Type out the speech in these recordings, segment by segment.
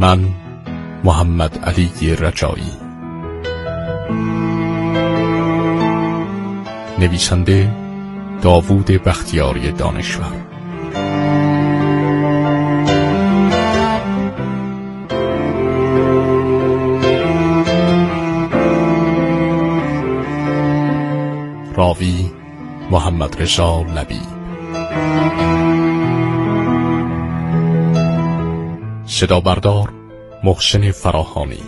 من محمد علی رجایی. نویسنده داوود بختیاری دانشور. راوی محمد رضا لبیب. صدا بردار محسن فراهانی.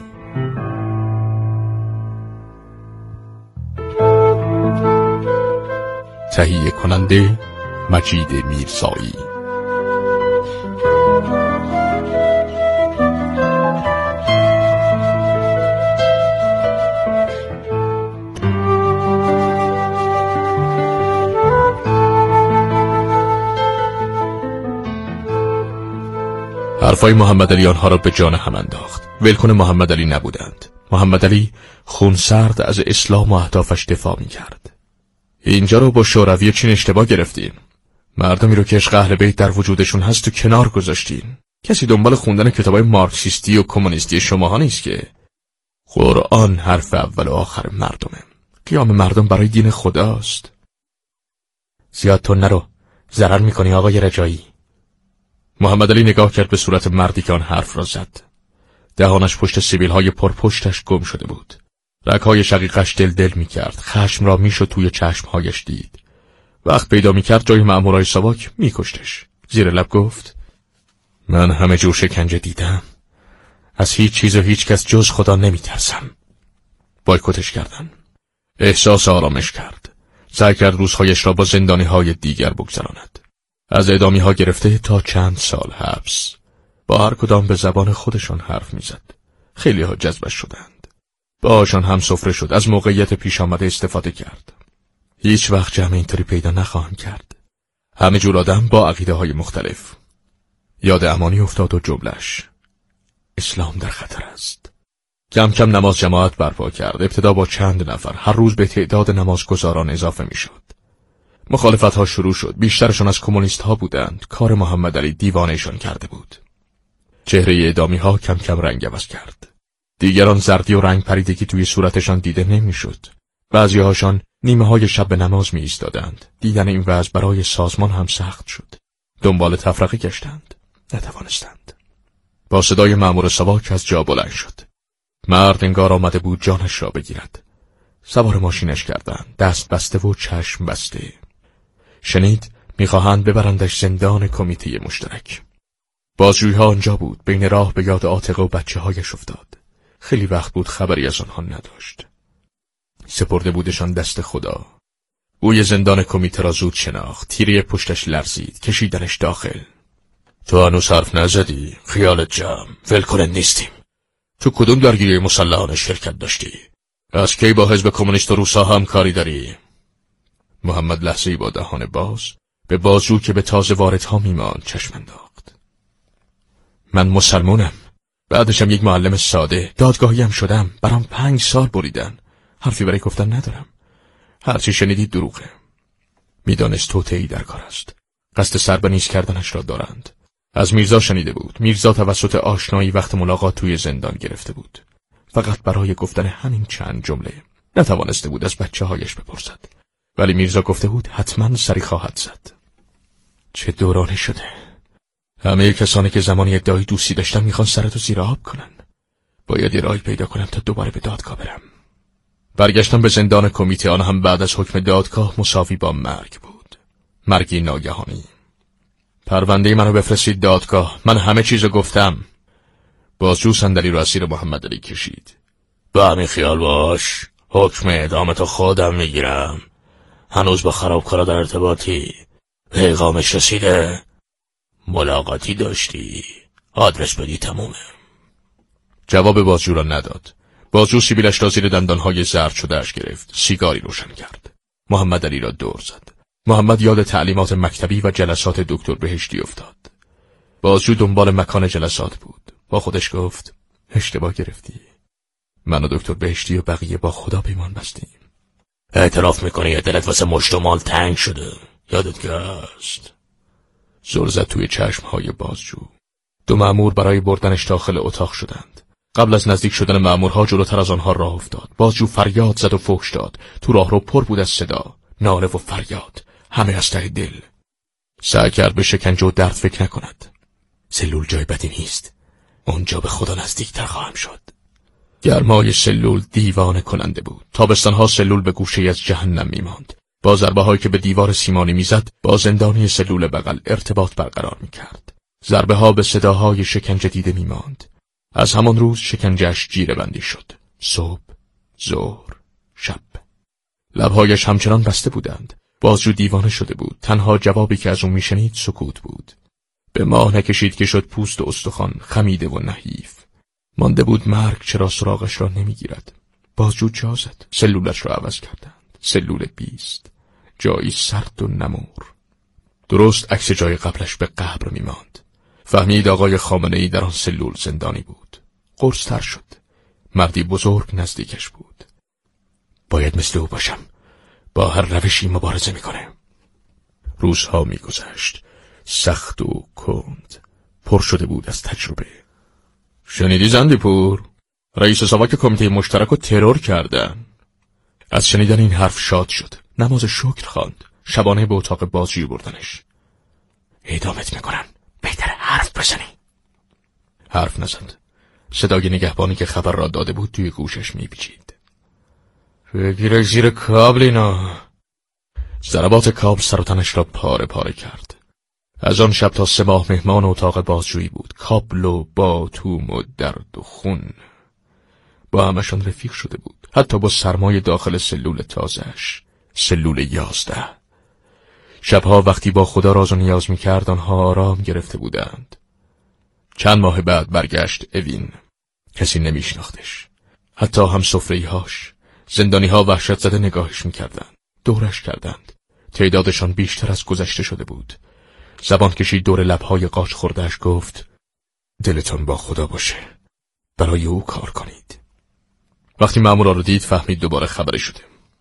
تهیه کننده مجید میرزایی. حرفای محمد علی آنها را به جان هم انداخت. ولکن محمد علی نبودند. محمد علی خونسرد از اسلام و اهدافش دفاع می کرد. اینجا رو با شوروی چین اشتباه گرفتین. مردمی رو که عشق اهل بیت در وجودشون هست تو کنار گذاشتین. کسی دنبال خوندن کتابای مارکسیستی و کمونیستی شماها نیست که. قرآن حرف اول و آخر مردمه. قیام مردم برای دین خداست. زیاد تو نرو، ضرر میکنی آقای رجایی. محمد علی نگاه کرد به صورت مردی که آن حرف را زد. دهانش پشت سیبیل‌های پرپشتش گم شده بود. رگ‌های شقیقش دل می کرد. خشم را میشد توی چشمهایش دید. وقت پیدا می کرد جای مأمورای ساواک می کشتش. زیر لب گفت: من همه جور شکنجه دیدم. از هیچ چیز و هیچ کس جز خدا نمی ترسم. بایکوتش کردن. احساس آرامش کرد. سعی کرد روزهایش را با زندانی‌های دیگر بگذراند. از اعدامی‌ها گرفته تا چند سال حبس. با هر کدام به زبان خودشان حرف می‌زد. خیلی‌ها جذبش شدند. باهاشان هم سفره شد. از موقعیت پیش آمده استفاده کرد. هیچ وقت جمع اینطوری پیدا نخواهم کرد. همه جور آدم با عقیده‌های مختلف. یاد امانی افتاد و جمله‌اش: اسلام در خطر است. کم کم نماز جماعت برپا کرد. ابتدا با چند نفر، هر روز به تعداد نمازگزاران اضافه می‌شد. مخالفت‌ها شروع شد. بیشترشان از کمونیست‌ها بودند. کار محمد علی دیوانه‌شان کرده بود. چهره اعدامی‌ها کم کم رنگ عوض کرد. دیگران زردی و رنگ پریدگی توی صورتشان دیده نمی‌شد. بعضی‌هاشان نیمه‌های شب به نماز می‌ایستادند. دیدن این وضع برای سازمان هم سخت شد. دنبال تفرقه گشتند. نتوانستند. با صدای مأمور ساواک از جا بلند شد. مرد انگار آمده بود جانش را بگیرد. سوار ماشینش کردند. دست بسته و چشم بسته. شنید میخواهند ببرندش زندان کمیته مشترک. بازجویی‌ها آنجا بود. بین راه به یاد عاتقه و بچه‌هایش افتاد. خیلی وقت بود خبری از آنها نداشت. سپرده بودشان دست خدا. بوی زندان کمیته را زود شناخت. تیره پشتش لرزید. کشیدنش داخل. تو هنوز حرف نزدی؟ خیالت جمع. ولکنه نیستیم. تو کدوم درگیری مسلحانه شرکت داشتی؟ از کی با حزب کمونیست و روسا همکاری داری؟ محمد لحظه‌ای با دهان باز به بازجو که به تازه واردها میماند چشم انداخت. من مسلمونم. بعدشم یک معلم ساده. دادگاهیم شدم. برام 5 سال بریدن. حرفی برای گفتن ندارم. هرچی شنیدید دروغه. میدانست توطئه‌ای در کار است. قصد سربنیز کردنش را دارند. از میرزا شنیده بود. میرزا توسط آشنایی وقت ملاقات توی زندان گرفته بود. فقط برای گفتن همین چند جمله نتوانسته بود از بچه‌هایش بپرسد. ولی میرزا گفته بود حتما سری خواهد زد. چه دورانی شده. همه کسانی که زمانی ادعای دوستی داشتن میخوان سرتو زیر آب کنن. باید یه راهی پیدا کنم تا دوباره به دادگاه برم. برگشتم به زندان کمیته. آن هم بعد از حکم دادگاه مساوی با مرگ بود. مرگی ناگهانی. پرونده منو بفرستید دادگاه. من همه چیزو گفتم. بازجو صندلی رو از زیر محمد علی کشید. با همین خیال باش. حکم اعدامتو خودم میگیرم. هنوز با خرابکارا در ارتباطی؟ پیغامش رسیده؟ ملاقاتی داشتی؟ آدرس بدی تمومه. جواب بازجو را نداد. بازجو سیبیلش را زیر دندانهای زرد شدهش گرفت. سیگاری روشن کرد. محمد علی را دور زد. محمد یاد تعلیمات مکتبی و جلسات دکتر بهشتی افتاد. بازجو دنبال مکان جلسات بود. با خودش گفت اشتباه گرفتی. من و دکتر بهشتی و بقیه با خدا پیمان بستیم. اعتراف میکنی یا دلت واسه مشت و مال تنگ شده؟ یادت که هست؟ زل زد توی چشمهای بازجو. دو مأمور برای بردنش داخل اتاق شدند. قبل از نزدیک شدن مأمورها جلوتر از آنها راه افتاد. بازجو فریاد زد و فحش داد. تو راهرو پر بود از صدا، ناله و فریاد، همه از ته دل. سعی کرد به شکنجه و درد فکر نکند. سلول جای بدی نیست. اونجا به خدا نزدیکتر خواهم شد. گرمای سلول دیوانه کننده بود. تابستانها سلول به گوشه از جهنم میماند. با ضربه هایی که به دیوار سیمانی میزد با زندانی سلول بغل ارتباط برقرار میکرد. ضربه ها به صداهای شکنجه دیده میماند. از همان روز شکنجهش جیره بندی شد. صبح، ظهر، شب. لبهایش همچنان بسته بودند. بازجو دیوانه شده بود. تنها جوابی که از اون میشنید سکوت بود. به ماه نکشید که شد پوست و استخوان خمیده و نحیف. مانده بود مرگ چرا سراغش را نمیگیرد. بازجو جا زد. سلولش را عوض کردند. سلول 20. جایی سرد و نمور. درست عکس جای قبلش به قبر میماند. فهمید آقای خامنه‌ای در آن سلول زندانی بود. قرص‌تر شد. مردی بزرگ نزدیکش بود. باید مثل او باشم. با هر روشی مبارزه میکنه. روزها میگذشت. سخت و کند. پر شده بود از تجربه. شنیدی زندیپور؟ رئیس ساواک کمیته مشترک رو ترور کردن. از شنیدن این حرف شاد شد. نماز شکر خواند. شبانه به اتاق بازجویی بردنش. اعدامت میکنن. بهتره حرف بزنی. حرف نزد. صدای نگهبانی که خبر را داده بود توی گوشش میپیچید. بگیره زیر کابل اینا. ضربات کابل سر و تنش را پاره پاره کرد. از آن شب تا 3 ماه مهمان اتاق بازجویی بود. کابل و باتوم و درد و خون. با همشان رفیق شده بود. حتی با سرمای داخل سلول تازهش. سلول 11. شبها وقتی با خدا راز و نیاز میکرد آنها آرام گرفته بودند. چند ماه بعد برگشت اوین. کسی نمیشناختش. حتی هم سفره‌هاش. زندانی‌ها وحشت زده نگاهش میکردند. دورش کردند. تعدادشان بیشتر از گذشته شده بود. زبان کشید دور لبهای قاچ خوردهش گفت دلتون با خدا باشه. برای او کار کنید. وقتی مأمورا رو دید فهمید دوباره خبری شده.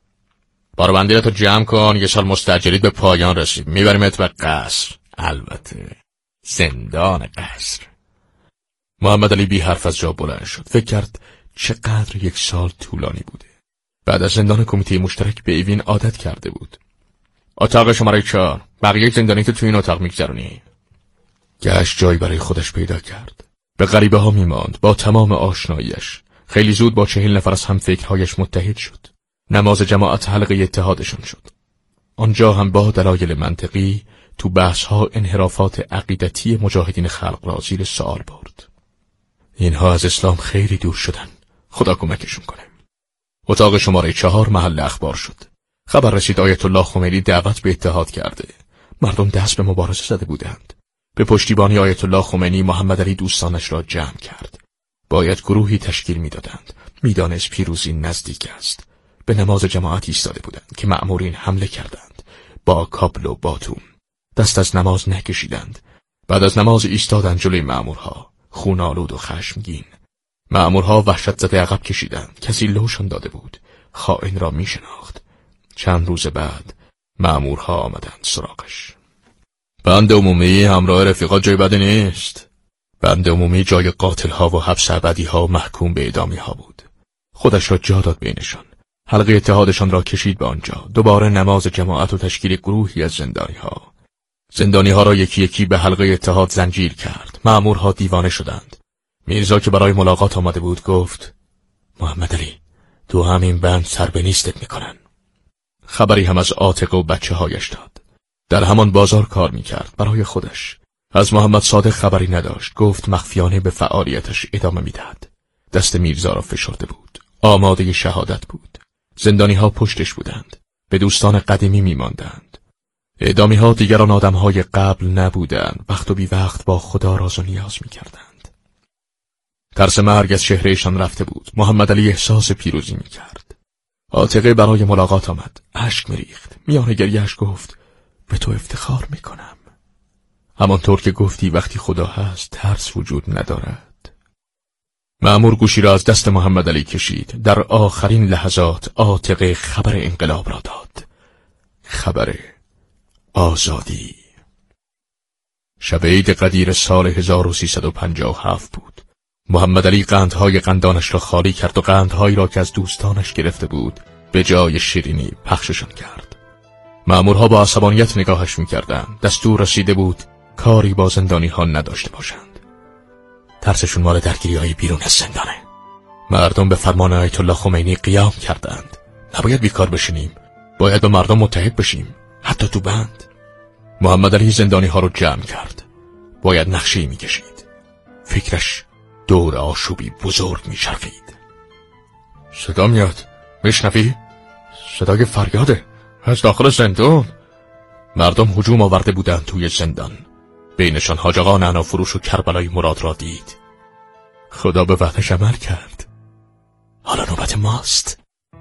بارو بندیلتو جمع کن. 1 سال مستاجریت به پایان رسید. میبریمت به قصر. البته زندان قصر. محمد علی بی حرف از جا بلند شد. فکر کرد چقدر 1 سال طولانی بوده. بعد از زندان کمیته مشترک به اوین عادت کرده بود. اتاق شماره 4. بقیه زندانیتو تو این اتاق میگذرونی. گشت جایی برای خودش پیدا کرد. به غریبه ها میماند. با تمام آشناییش خیلی زود با 40 نفر از هم فکرهایش متحد شد. نماز جماعت حلقه اتحادشان شد. آنجا هم با دلایل منطقی تو بحث‌ها انحرافات عقیدتی مجاهدین خلق را زیر سوال برد. اینها از اسلام خیلی دور شدن. خدا کمکشون کنه. اتاق شماره 4 محل اخبار شد. خبر رسید آیت الله خمینی دعوت به اتحاد کرده. مردم دست به مبارزه زده بودند. به پشتیبانی آیت الله خمینی محمد علی دوستانش را جمع کرد. باید گروهی تشکیل میدادند. میدانست پیروزی نزدیک است. به نماز جماعت ایستاده بودند که مأمورین حمله کردند. با کابل و باتوم. دست از نماز نکشیدند. بعد از نماز ایستادند جلوی مأمورها. خونالود و خشمگین. مأمورها وحشت زده عقب کشیدند. کسی لوشان داده بود. خائن را میشناخت. چند روز بعد مأمورها آمدند سراغش. بند عمومی همراه رفیقات جای بدی نیست. بند عمومی جای قاتلها و حبس ابدیها و محکوم به اعدامیها بود. خودش را جا داد بینشان. حلقه اتحادشان را کشید به آنجا. دوباره نماز جماعت و تشکیل گروهی از زندانیها. زندانیها را یکی یکی به حلقه اتحاد زنجیر کرد. مأمورها دیوانه شدند. میرزا که برای ملاقات آمده بود گفت محمد علی تو همین بند سر به نیستت میکنن. خبری هم از عاتق و بچه هایش داد. در همان بازار کار میکرد برای خودش. از محمد صادق خبری نداشت. گفت مخفیانه به فعالیتش ادامه میدهد. دست میرزا را فشرده بود. آماده شهادت بود. زندانیها پشتش بودند. به دوستان قدیمی میماندند. اعدامیها دیگر آن آدمهای قبل نبودند. وقت و بی وقت با خدا راز و نیاز میکردند. ترس مرگ از چهرهشان رفته بود. محمد علی احساس پیروزی میکرد. عاتقه برای ملاقات آمد. اشک میریخت. میان گریه‌اش گفت به تو افتخار میکنم. همانطور که گفتی وقتی خدا هست ترس وجود ندارد. مأمور گوشی را از دست محمد علی کشید. در آخرین لحظات عاتقه خبر انقلاب را داد. خبر آزادی. شب عید قدیر سال 1357 بود. محمد علی قندهای قندانش را خالی کرد و قندهایی را که از دوستانش گرفته بود به جای شیرینی پخششان کرد. مأمورها با عصبانیت نگاهش می‌کردند. دستور رسیده بود کاری با زندانی ها نداشته باشند. ترسشون مال درگیری‌های بیرون از زندانه. مردم به فرمان آیت الله خمینی قیام کردند. نباید بیکار بشینیم. باید به مردم متحد بشیم، حتی تو بند. محمد علی زندانی ها رو جمع کرد. باید نقشه‌ای می‌کشید. فکرش دور آشوبی بزرگ می‌چرخید. صدا میاد. میشنوی؟ صدای فریاده از داخل زندان. مردم هجوم آورده بودند توی زندان. بینشان حاج آقا نعنافروش و کربلای مراد را دید. خدا به وعدش عمل کرد. حالا نوبت ماست.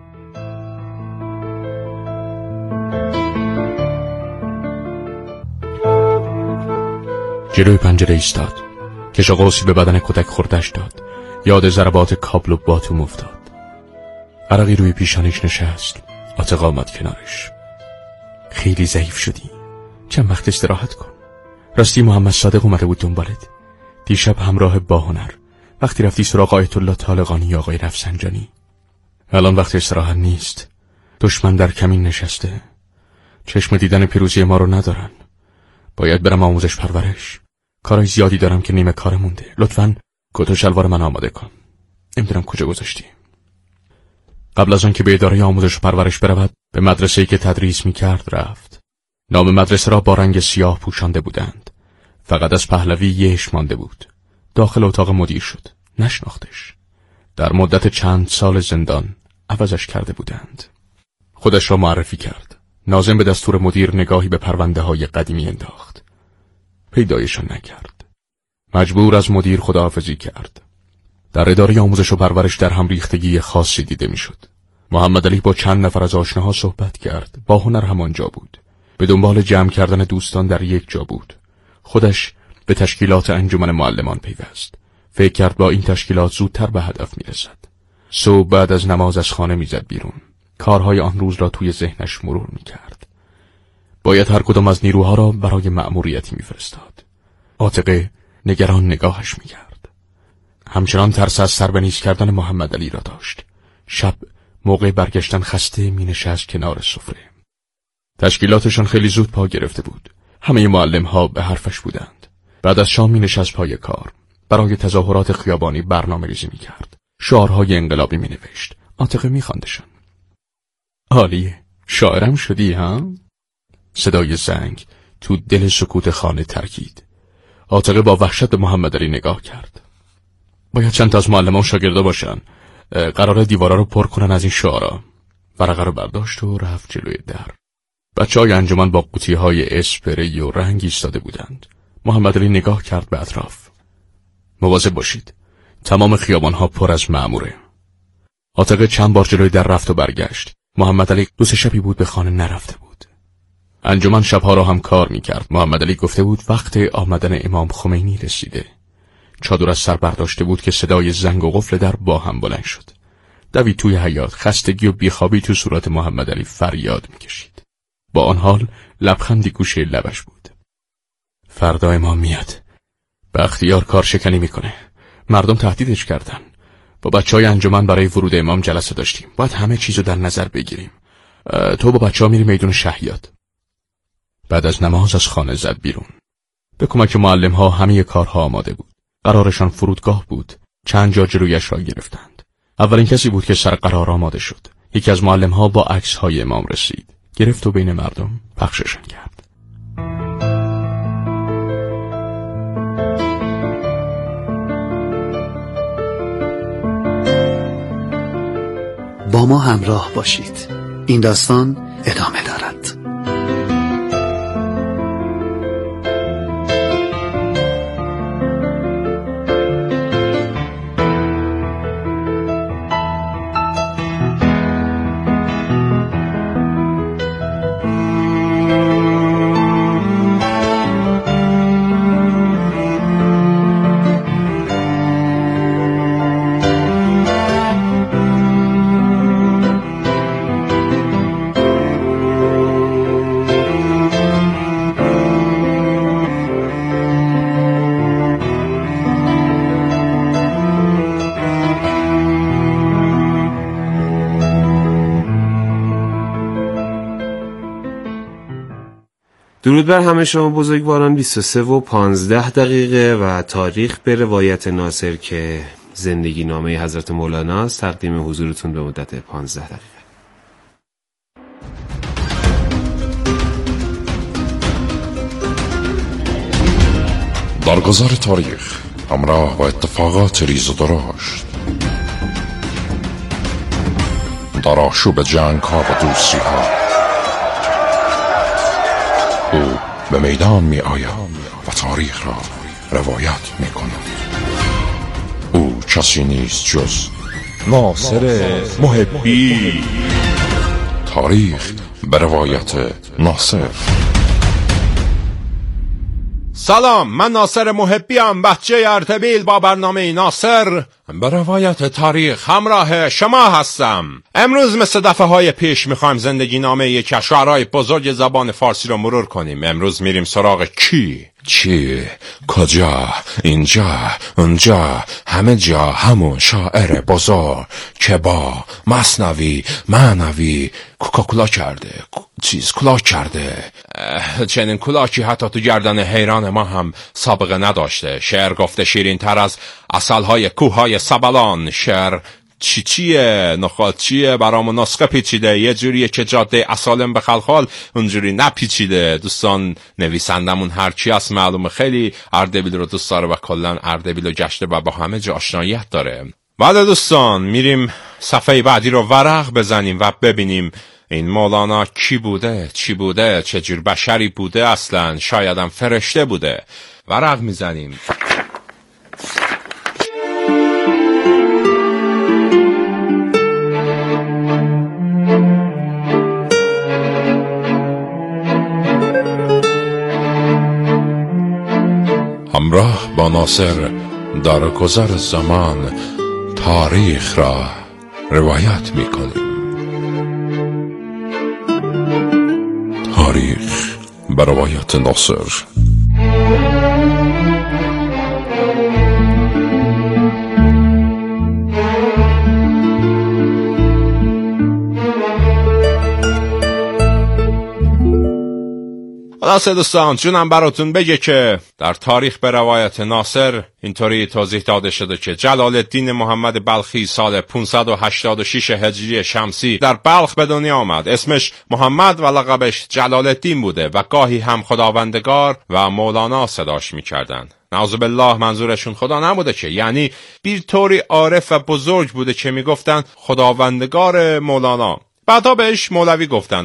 جلوی پنجره ایستاد. کش و قوسی به بدن کودک خوردش داد. یاد ضربات کابل و باتوم افتاد. عرقی روی پیشانیش نشست. عاتق آمد کنارش. خیلی ضعیف شدی. چند وقت استراحت کن. راستی محمد صادق اومده بود دنبالت. دیشب همراه باهنر وقتی رفتی سراغ آیت الله طالقانی یا آقای رفسنجانی. الان وقت استراحت نیست. دشمن در کمین نشسته. چشم دیدن پیروزی ما رو ندارن. باید برم آموزش پرورش. کارای زیادی دارم که نیمه کار مونده. لطفاً کت و شلوار من آماده کن. نمیدونم کجا گذاشتی. قبل از آن که به اداره آموزش و پرورش برود به مدرسه‌ای که تدریس می‌کرد رفت. نام مدرسه را با رنگ سیاه پوشانده بودند. فقط از پهلوی یهش مانده بود. داخل اتاق مدیر شد. نشناختش. در مدت چند سال زندان عوضش کرده بودند. خودش را معرفی کرد. ناظم به دستور مدیر نگاهی به پرونده‌های قدیمی انداخت. پیدایشان نکرد. مجبور از مدیر خداحافظی کرد. در اداره آموزش و پرورش در هم ریختگی خاصی دیده میشد. محمد علی با چند نفر از آشناها صحبت کرد. باهنر همانجا بود. به دنبال جمع کردن دوستان در یک جا بود. خودش به تشکیلات انجمن معلمان پیوست. فکر کرد با این تشکیلات زودتر به هدف میرسد. صبح بعد از نماز از خانه میزد بیرون. کارهای آن روز را توی ذهنش مرور میکرد. باید هر کدام از نیروها را برای مأموریتی میفرستاد. عاتقه نگران نگاهش میکرد. همچنان ترس از سربنیز کردن محمد علی را داشت. شب موقع برگشتن خسته مینشست کنار سفره. تشکیلاتشان خیلی زود پا گرفته بود. همه معلم‌ها به حرفش بودند. بعد از شام مینشست پای کار. برای تظاهرات خیابانی برنامه‌ریزی میکرد. شعارهای انقلابی مینوشت. عاتقه میخواندشان. عالیه. شاعرم شدی ها؟ صدای زنگ تو دل سکوت خانه ترکید. عاتقه با وحشت به محمد علی نگاه کرد. باید چند تا از معلمان شاگردا باشن. قراره دیوارا رو پر کنن از این شعارا. ورقه رو برداشت و رفت جلوی در. بچه‌های انجمن با قوطی‌های اسپری و رنگ ایستاده بودند. محمد علی نگاه کرد به اطراف. مواظب باشید. تمام خیابان‌ها پر از مأموره. عاتقه چند بار جلوی در رفت و برگشت. محمد علی 2 شبی بود به خانه نرفته بود. انجمن شبها را هم کار می‌کرد. محمد علی گفته بود وقت آمدن امام خمینی رسیده. چادر از سر برداشته بود که صدای زنگ و قفل در با هم بلند شد. دوید توی حیاط. خستگی و بیخوابی تو صورت محمد علی فریاد می‌کشید. با آن حال لبخندی گوشه لبش بود. فردا امام میاد. به اختیار کار شکنی میکنه. مردم تهدیدش کردن. با بچهای انجمن برای ورود امام جلسه داشتیم. باید همه چیزو در نظر بگیریم. تو با بچه‌ها میری میدون شهیات. بعد از نماز از خانه زد بیرون. به کمک معلم‌ها همه کارها آماده بود. قرارشان فرودگاه بود. چند جا جلویش را گرفتند. اولین کسی بود که سر قرار آماده شد. یکی از معلم‌ها با عکس‌های امام رسید. گرفت و بین مردم پخششان کرد. با ما همراه باشید. این داستان ادامه دارد. درود بر همه شما بزرگواران. 23:15 و تاریخ به روایت ناصر که زندگی نامه حضرت مولانا است تقدیم حضورتون به مدت 15 دقیقه. در گذر تاریخ همراه با اتفاقات ریز و درشت، در آشوب جنگ ها و دوستی ها، او به میدان می آید و تاریخ را روایت می کند. او کسی نیست جز ناصر محبی. تاریخ به روایت ناصر. سلام، من ناصر محبیم، بچه اردبیل با برنامه ناصر به روایت تاریخ همراه شما هستم. امروز مثل دفعه های پیش میخوایم زندگی نامه یک از شاعرای بزرگ زبان فارسی رو مرور کنیم. امروز میریم سراغ چی؟ کجا؟ اینجا؟ اونجا؟ همه جا همون شاعر بزرگ که با مثنوی معنوی کلا کرده، کلا کرده. چنین کلاکی حتی تو گردن حیران ما هم سابقه نداشته. شعر گفته شیرین تر از عسلهای کوههای سبلان. شعر چیه نخواد چیه برامون نسخه پیچیده، یه جوریه که جاده اسالم به خلخال اونجوری نپیچیده. دوستان نویسندمون هرچی هست معلومه خیلی اردبیل رو دوست داره و کلن اردبیل رو گشته و با همه جا آشناییت داره. بله دوستان، میریم صفحه بعدی رو ورق بزنیم و ببینیم این مولانا کی بوده، چی بوده، چه جور بشری بوده، اصلا شایدم فرشته بوده. ورق میزنیم. همراه با ناصر در گذر زمان تاریخ را روایت می کنیم. تاریخ به روایت ناصر. خلاصه دوستان، جونم براتون بگه که در تاریخ به روایت ناصر اینطوری توضیح داده شده که جلال الدین محمد بلخی سال 586 هجری شمسی در بلخ به دنیا آمد. اسمش محمد و لقبش جلال الدین بوده و گاهی هم خداوندگار و مولانا صداش می‌کردن. نعوذ بالله منظورشون خدا نبوده که، یعنی بی‌طوری عارف و بزرگ بوده که میگفتن خداوندگار مولانا. بعدا بهش مولوی گفتن.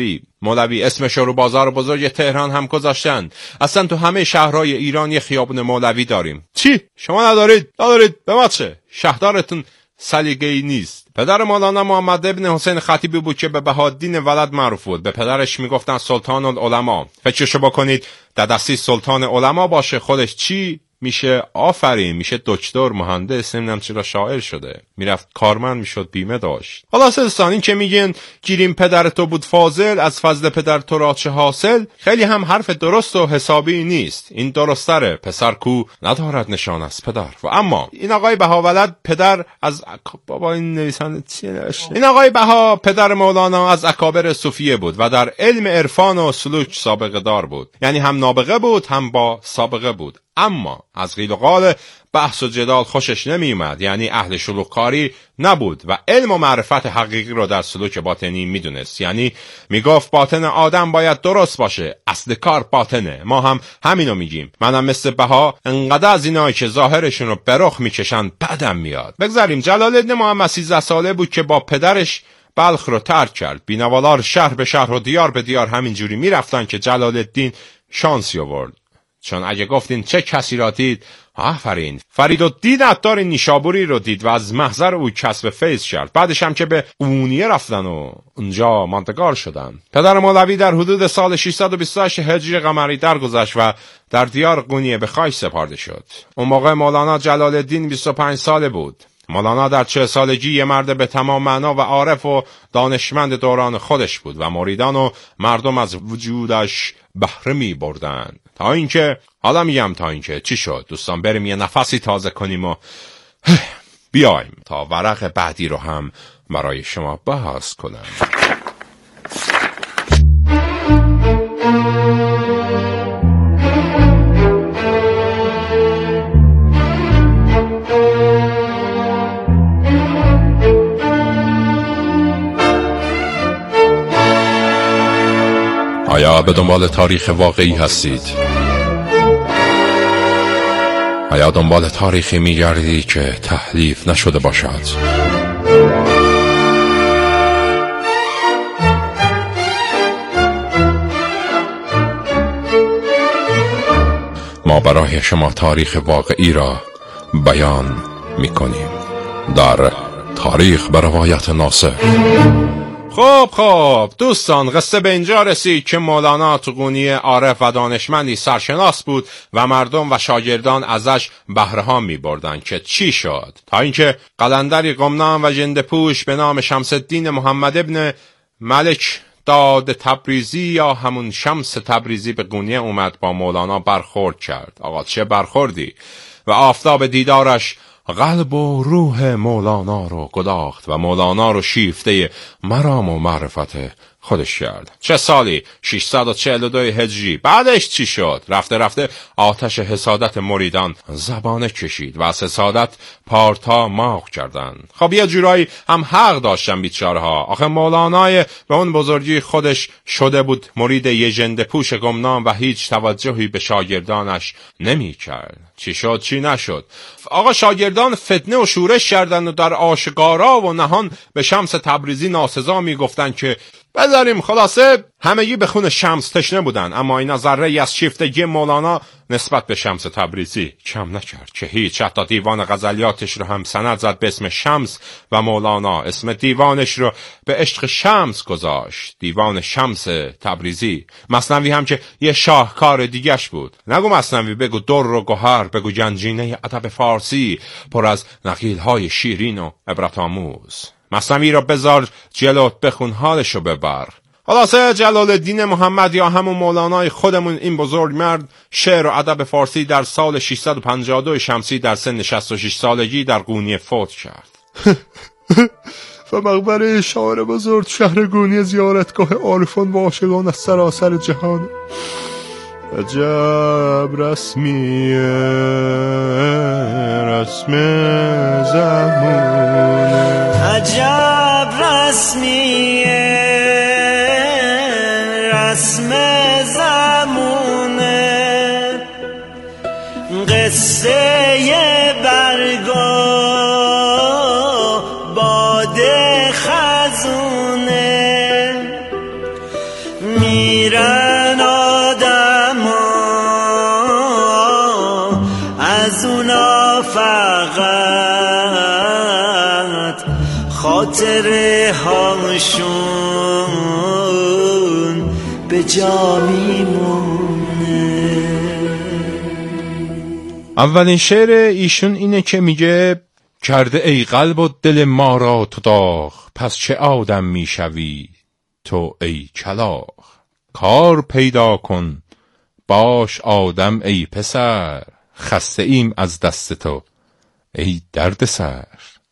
مولوی اسمش رو بازار بزرگ تهران هم گذاشتن. اصلا تو همه شهرهای ایران یه خیابون مولوی داریم. چی؟ شما ندارید؟ به ما چه؟ شهردارتون سلیقه‌ای نیست. پدر مولانا محمد ابن حسین خطیبی بود که به بهادین ولد معروف بود. به پدرش میگفتن سلطان العلماء. فکرشو بکنید دستی سلطان علما باشه، خودش چی میشه؟ آفرین، میشه دکتر، مهندس، نمیدونم چرا شاعر شده، میرفت کارمند میشد، بیمه داشت. حالا سلطان این که میگن گیریم پدر تو بود فاضل، از فضل پدر تو را چه حاصل، خیلی هم حرف درست و حسابی نیست. این درستره، پسر کو ندارد نشان از پدر. و اما این آقای بهاولد پدر از بابا این نویسنده چی نوشته؟ این آقای بها پدر مولانا از اکابر صوفیه بود و در علم عرفان و سلوک سابقه دار بود. یعنی هم نابغه بود هم با سابقه بود. اما از قیل و قال بحث و جدال خوشش نمی اومد، یعنی اهل شلوغ‌کاری نبود و علم و معرفت حقیقی رو در سلوک باطنی میدونست. یعنی میگفت باطن آدم باید درست باشه، اصل کار باطنه. ما هم همینو میگیم. منم مثل بها انقدر از اینایی که ظاهرشون رو به رخ میکشن بدم میاد. بگذاریم. جلال الدین محمد 13 ساله بود که با پدرش بلخ رو ترک کرد. بینوالار شهر به شهر و دیار به دیار همینجوری میرفتن که جلال الدین شانسی آورد. چون اگه گفتین چه کسی را دید، آفرین، فریدالدین عطار نیشابوری رو دید و از محضر او کسب فیض کرد. بعدش هم که به اونیه رفتن و اونجا ماندگار شدن. پدر مولوی در حدود سال 628 هجری قمری درگذشت و در دیار قونیه به خاک سپرده شد. اون موقع مولانا جلال الدین 25 ساله بود. مولانا در 40 سالگی یه مرد به تمام معنا و عارف و دانشمند دوران خودش بود و مریدان و مردم از وجودش بهره می بردن. تا اینکه چی شد دوستان؟ بریم یه نفسی تازه کنیم و بیایم تا ورق بعدی رو هم برای شما بحث کنم. آیا به دنبال تاریخ واقعی هستید؟ آیا دنبال تاریخی می‌گردید که تحریف نشده باشد؟ ما برای شما تاریخ واقعی را بیان می‌کنیم در تاریخ به روایت ناصر. خب دوستان، قصه به اینجا رسید که مولانا توقونی عارف و دانشمندی سرشناس بود و مردم و شاگردان ازش بهره‌ها می‌بردند که چی شد، تا اینکه قلندری گمنام و ژنده‌پوش به نام شمس الدین محمد ابن ملک داد تبریزی یا همون شمس تبریزی به قونیه اومد، با مولانا برخورد کرد. آقا چه برخوردی! و آفتاب دیدارش قلب و روح مولانا رو گداخت و مولانا رو شیفته مرام و معرفت خودش کرد. چه سالی؟ 642 هجری. بعدش چی شد؟ رفته رفته آتش حسادت مریدان زبانه کشید و از حسادت پارتا ماغ کردن. خب یه جورایی هم حق داشتن بیچاره‌ها. آخه مولانای به اون بزرگی خودش شده بود مرید یه ژنده‌پوش گمنام و هیچ توجهی به شاگردانش نمی کرد. چی شد چی نشد؟ آقا شاگردان فتنه و شورش کردند و در آشکارا و نهان به شمس تبریزی ناسزا می گفتن که بذاریم. خلاصه همگی به خون شمس تشنه بودن، اما اینا ذره از شیفتگی مولانا نسبت به شمس تبریزی کم نکرد که هیچ. حتی دیوان غزلیاتش رو هم سند زد به اسم شمس و مولانا اسم دیوانش رو به عشق شمس گذاشت، دیوان شمس تبریزی. مثنوی هم که یه شاهکار دیگش بود. نگو مثنوی، بگو در و گوهر، بگو گنجینه ادب فارسی پر از نقیل‌های شیرین و عبرت آموز. مثنوی را بذار جلوت، بخون حالشو ببر. خلاصه جلال الدین محمد یا همون مولانای خودمون، این بزرگ مرد شعر و ادب فارسی در سال 652 شمسی در سن 66 سالگی در قونیه فوت کرد. و مقبره شاعر بزرگ شهر قونیه زیارتگاه عارفان و عاشقان از سراسر جهان. عجب رسمیه، رسم زمونه، عجب رسمیه، رسم زمونه، قصه برگا باد خزونه، میرن آدما از اونا فقط خاطره هاشون به جا میمونه. اولین شعر ایشون اینه که میگه کرده ای قلب و دل ما را تو داغ، پس چه آدم میشوی تو ای کلاغ. کار پیدا کن باش آدم ای پسر، خسته ایم از دست تو ای درد سر.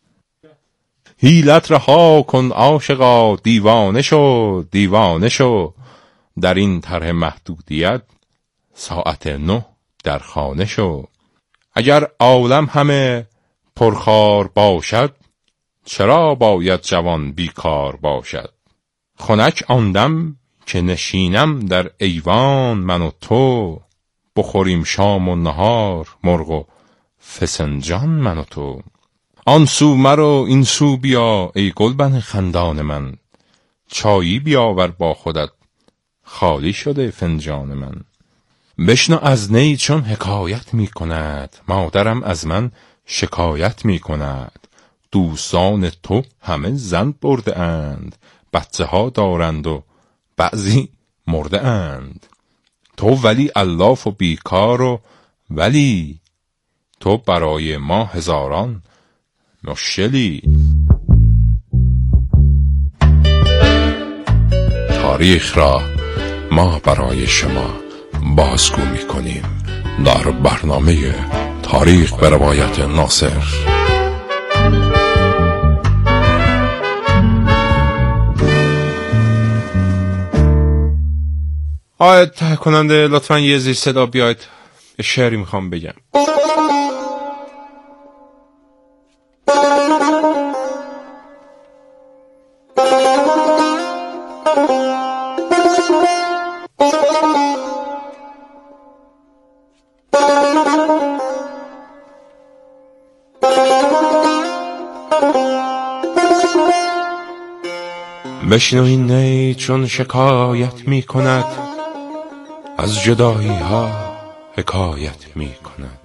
حیلت رها کن عاشقا دیوانه شو، دیوانه شو، در این طرح محدودیت ساعت 9 در خانه شو. اگر عالم همه پرخار باشد، چرا باید جوان بیکار باشد. خنک آندم که نشینم در ایوان من و تو، بخوریم شام و نهار مرغ و فسنجان من و تو. آن سو مرو این سو بیا ای گلبن خندان من، چایی بیاور با خودت خالی شده فنجان من. بشنو از نی چون حکایت می کند، مادرم از من شکایت می کند. دوستان تو همه زن برده اند، بچه ها دارند و بعضی مرده اند. تو ولی الاف و بیکار و ولی تو برای ما هزاران مشکلی. تاریخ را ما برای شما بازگو می‌کنیم در برنامه تاریخ به روایت ناصر. آید ته کننده لطفاً یه زیر صدا بیاید، یه شعری میخوام بگم. بشنو این نی چون شکایت می کند، از جدایی ها حکایت می کند.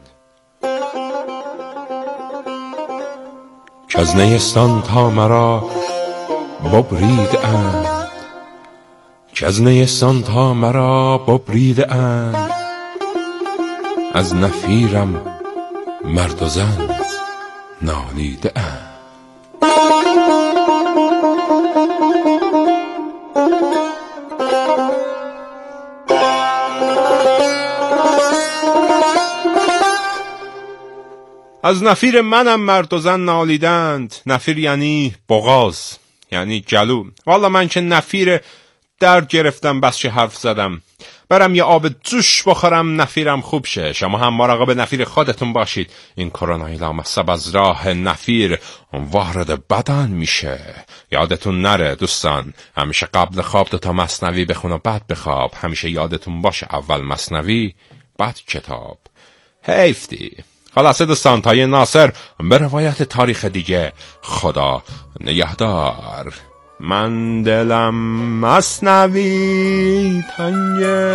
که از نیستان تا مرا ببریده اند، که از نیستان تا مرا ببریده اند، از نفیرم مرد و زن نالیده اند. از نفیر منم مرد و زن نالیدند. نفیر یعنی بغاز، یعنی گلو. والا من که نفیر در گرفتم بس چه حرف زدم. برم یه آب جوش بخورم نفیرم خوب شه. شما هم مراقب نفیر خودتون باشید. این کرونای لامصب از راه نفیر وارد بدن میشه. یادتون نره دوستان، همیشه قبل خواب 2 مثنوی بخون و بعد بخواب. همیشه یادتون باشه اول مثنوی بعد کتاب. حیفتی. خلاصه دوستان، تا ناصر به روایت تاریخ دیگه، خدا نگهدار. من دلم مثنوی تنگه.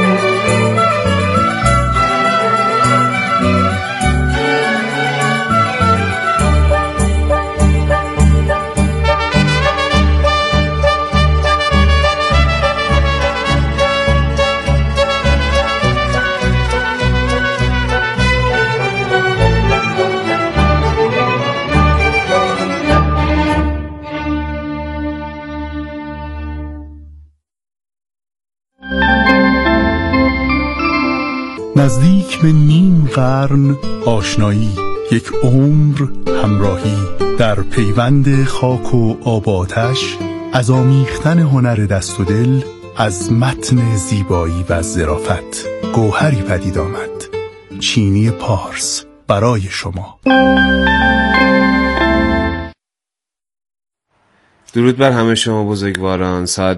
نزدیک به نیم قرن آشنایی، 1 عمر همراهی، در پیوند خاک و آب و آتش، از آمیختن هنر دست و دل، از متن زیبایی و ظرافت گوهری پدید آمد. چینی پارس برای شما. درود بر همه شما بزرگواران. ساعت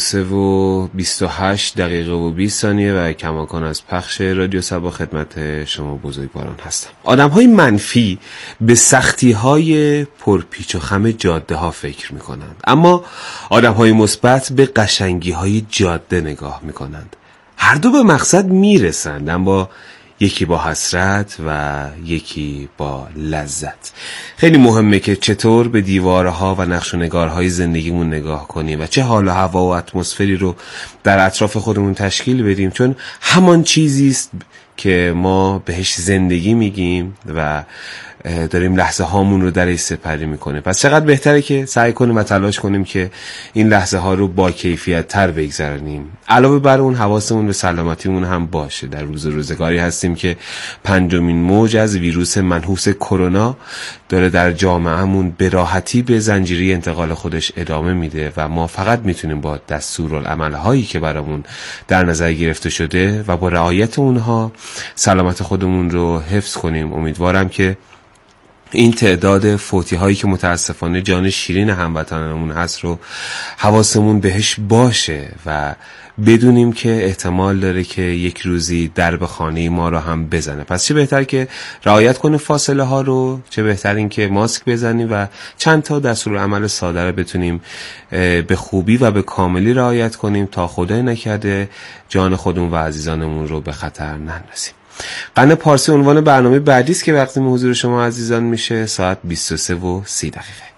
23:28 دقیقه و 20 ثانیه و کماکان از پخش رادیو صبا خدمت شما بزرگواران هستم. آدم‌های منفی به سختی‌های پرپیچ و خم جاده ها فکر می‌کنند، اما آدم‌های مثبت به قشنگی‌های جاده نگاه می‌کنند. هر دو به مقصد میرسند، اما یکی با حسرت و یکی با لذت. خیلی مهمه که چطور به دیوارها و نقش و نگارهای زندگیمون نگاه کنیم و چه حال و هوا و اتمسفری رو در اطراف خودمون تشکیل بدیم، چون همان چیزیست که ما بهش زندگی میگیم و داریم لحظه هامون رو درش سپری میکنه. پس چقدر بهتره که سعی کنیم و تلاش کنیم که این لحظه ها رو با کیفیت تر بگذرونیم. علاوه بر اون حواسمون به سلامتیمون هم باشه. در روزگاری هستیم که 5مین موج از ویروس منحوس کرونا داره در جامعهمون به راحتی به زنجیره انتقال خودش ادامه میده و ما فقط میتونیم با دستورالعمل هایی که برامون در نظر گرفته شده و با رعایت اونها سلامت خودمون رو حفظ کنیم. امیدوارم که این تعداد فوتی هایی که متاسفانه جان شیرین هموطنمون هست رو حواسمون بهش باشه و بدونیم که احتمال داره که یک روزی درب خانه ما رو هم بزنه. پس چه بهتر که رعایت کنیم فاصله ها رو، چه بهتر این که ماسک بزنیم و چند تا دستورالعمل ساده رو بتونیم به خوبی و به کاملی رعایت کنیم تا خدای نکرده جان خودمون و عزیزانمون رو به خطر نندازیم. قرن پارسی عنوان برنامه بعدی است که تقدیم حضور شما عزیزان میشه. ساعت 23:30 دقیقه.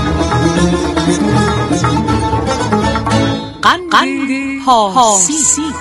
قند پارسی